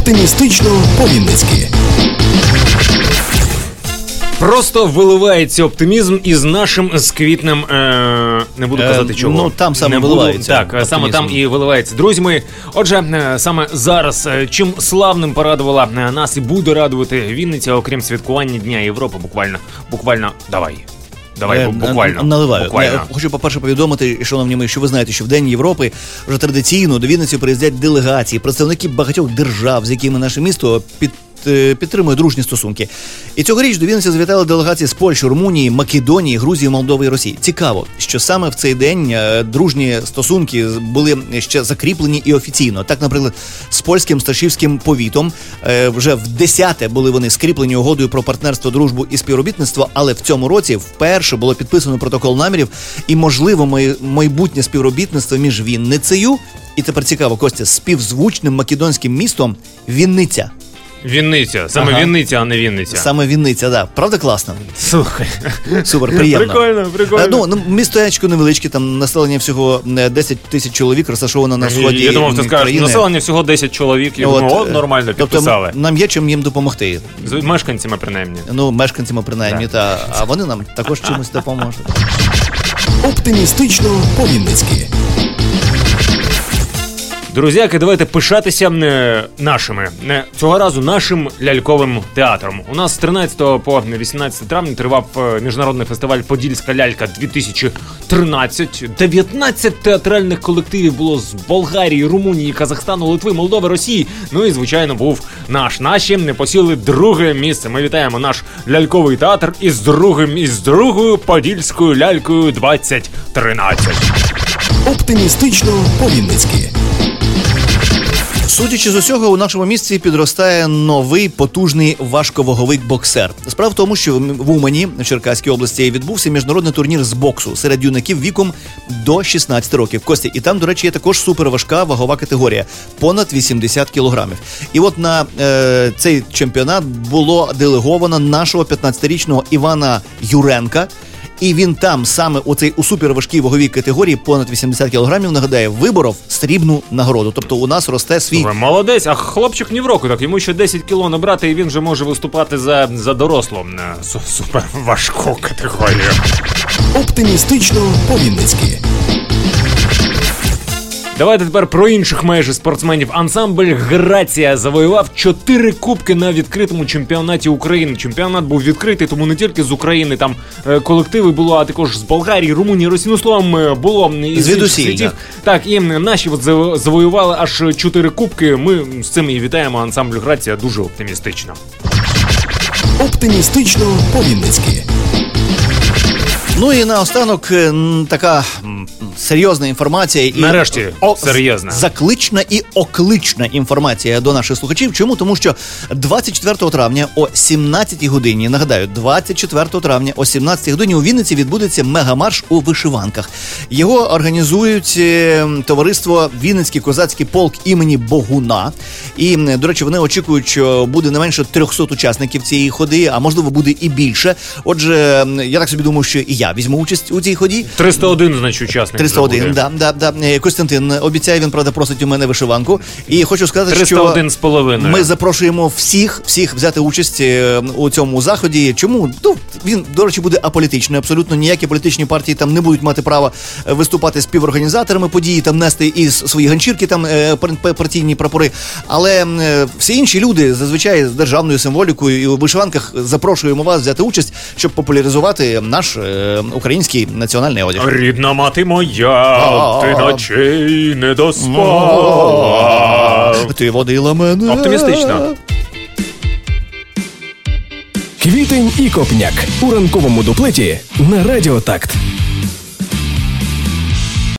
Оптимістично по-вінницьки. Просто виливається оптимізм із нашим з Квітнем, не буду казати чого. Ну, там саме виливається. Так, оптимізм. саме там і виливається. Друзі мої, отже, саме зараз, чим славним порадувала нас і буде радувати Вінниця, окрім святкування Дня Європи, буквально, давай, буквально. Наливаю. Буквально. Хочу, по-перше, повідомити, шановні мої, що ви знаєте, що в День Європи вже традиційно до Вінниці приїздять делегації, представники багатьох держав, з якими наше місто підтримує дружні стосунки. І цьогоріч до Вінниці завітали делегації з Польщі, Румунії, Македонії, Грузії, Молдови і Росії. Цікаво, що саме в цей день дружні стосунки були ще закріплені і офіційно. Так, наприклад, з польським Сташівським повітом вже в 10-те були вони скріплені угодою про партнерство, дружбу і співробітництво, але в цьому році вперше було підписано протокол намірів і, можливо, майбутнє співробітництво між Вінницею і, тепер цікаво, Костя, співзвучним македонським містом Вінниця. Вінниця, саме Вінниця, а не Вінниця. Саме Вінниця, да. Правда класно? Слухай. Супер, приємно. Прикольно. Ну, містечко невеличке, там населення всього 10 тисяч чоловік, розташовано на сході країни. Я думав, ти скажеш, населення всього 10 чоловік, я думаю, нормально підписали. Тобто нам є чим їм допомогти. З мешканцями, принаймні. Ну, мешканцями, принаймні, а вони нам також чимось допоможуть. Оптимістично по-вінницьки. Друзяки, давайте пишатися цього разу нашим ляльковим театром. У нас з 13 по 18 травня тривав міжнародний фестиваль «Подільська лялька-2013». 19 театральних колективів було з Болгарії, Румунії, Казахстану, Литви, Молдови, Росії. Ну і, звичайно, був наші посіли друге місце. Ми вітаємо наш ляльковий театр із другою Подільською лялькою 2013. Оптимістично по-вінницьки. Судячи з усього, у нашому місті підростає новий потужний важковаговий боксер. Справа в тому, що в Умані, в Черкаській області, відбувся міжнародний турнір з боксу серед юнаків віком до 16 років. Костя, і там, до речі, є також суперважка вагова категорія – понад 80 кілограмів. І от на цей чемпіонат було делеговано нашого 15-річного Івана Юренка. І він там саме у суперважкій ваговій категорії понад 80 кілограмів, нагадаю, виборов срібну нагороду. Тобто у нас росте свій... Молодець, а хлопчик ні в року, так йому ще 10 кіло набрати, і він вже може виступати за дорослу суперважку категорію. Оптимістично по-вінницьки. Давайте тепер про інших майже спортсменів. Ансамбль «Грація» завоював 4 кубки на відкритому чемпіонаті України. Чемпіонат був відкритий, тому не тільки з України, там колективи було, а також з Болгарії, Румунії, Росії. Ну, словом, було із інших світів. Так, і наші завоювали аж 4 кубки. Ми з цим і вітаємо ансамбль «Грація» дуже оптимістично. Оптимістично по-вінницьки. Ну і наостанок така серйозна інформація. Нарешті, серйозна. Заклична і оклична інформація до наших слухачів. Чому? Тому що 24 травня о 17-й годині, нагадаю, 24 травня о 17-й годині у Вінниці відбудеться мегамарш у вишиванках. Його організують товариство «Вінницький козацький полк імені Богуна». І, до речі, вони очікують, що буде не менше 300 учасників цієї ходи, а можливо буде і більше. Отже, я так собі думаю, що і я візьму участь у цій ході. 301, значить, учасник. 301, да. Костянтин обіцяє, він, правда, просить у мене вишиванку. І хочу сказати, 301 з половиною. Ми запрошуємо всіх взяти участь у цьому заході. Чому? Ну, він, до речі, буде аполітичний. Абсолютно ніякі політичні партії там не будуть мати права виступати співорганізаторами події, там нести із свої ганчірки, там партійні прапори. Але всі інші люди, зазвичай з державною символікою і у вишиванках, запрошуємо вас взяти участь, щоб популяризувати наш український національний одяг. Рідна мати моя, ти ночей не доспав. Ти водила мене. Оптимістично. Квітень і Копняк у ранковому дуплеті на Радіо Такт.